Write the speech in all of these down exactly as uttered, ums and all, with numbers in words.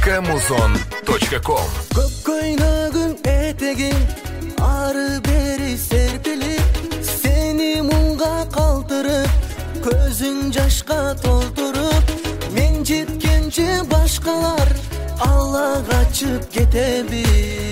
точка музон точка ком. Көк көйнөгүң этегиң ары бери серпилип, сени муңга калтырып, көзүң жашка толтуруп, мен жеткенче башкалар алла качып кетеби.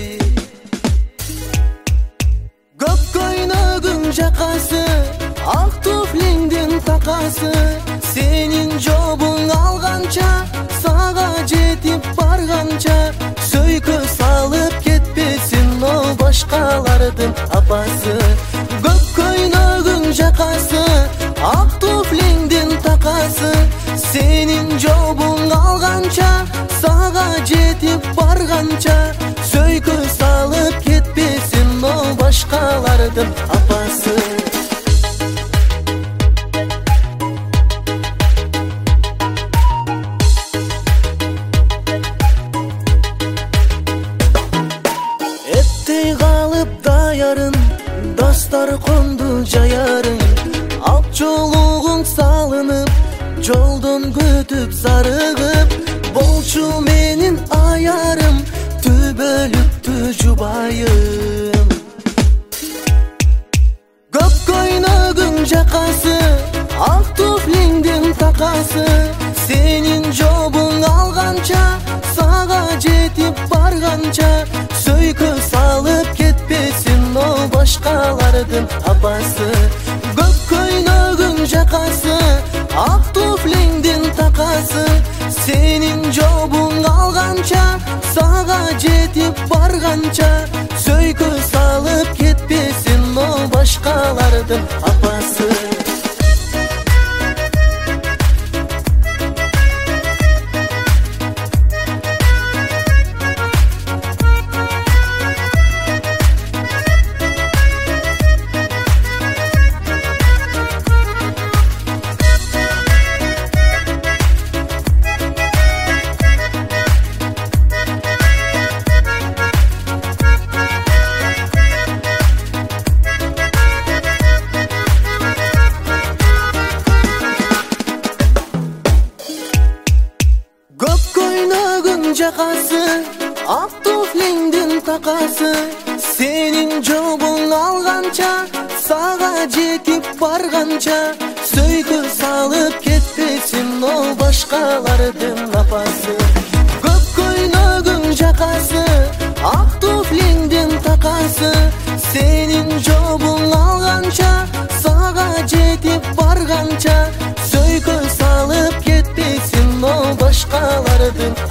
Көк көйнөгүң жакасы, ак туфлиңдин такасы, сенин жобуң алганча, сага жетип барганча, сөйкө салып кетпесин о башкалардын апасы. Көк көйнөгүң жакасы, ак туфлиңдин такасы, сенин жобуң алганча, сага жетип барганча, сөйкө салып кетпесин о башкалардын апасы. Эттей калып даярын, дастар конду жаярын, ак жолугуң салынып, жолдон көтүп зарыгып, болчу менин аярым, түбөлүктү жубайым. Көк көйнөгүң жакасы, ак туфлиңдин такасы, сенин жобуң алганча, сага жетип барганча, сөйкө салып кетпесин о башкалардын апасы. Көк көйнөгүң жакасы, ак туфлиңдин такасы, сенин жобуң алганча, сага жетип барганча, сөйкө салып кетпесин о башкалардын апасы. Көк көйнөгүң жакасы, ак туфлиңдин такасы, сенин жобуң алганча, сага жетип барганча, сөйкө салып кетпесин о башкалардын апасы. Көк көйнөгүң жакасы, ак туфлиңдин такасы, сенин жобуң алганча, сага жетип барганча, сөйкө салып кетпесин о башкалардын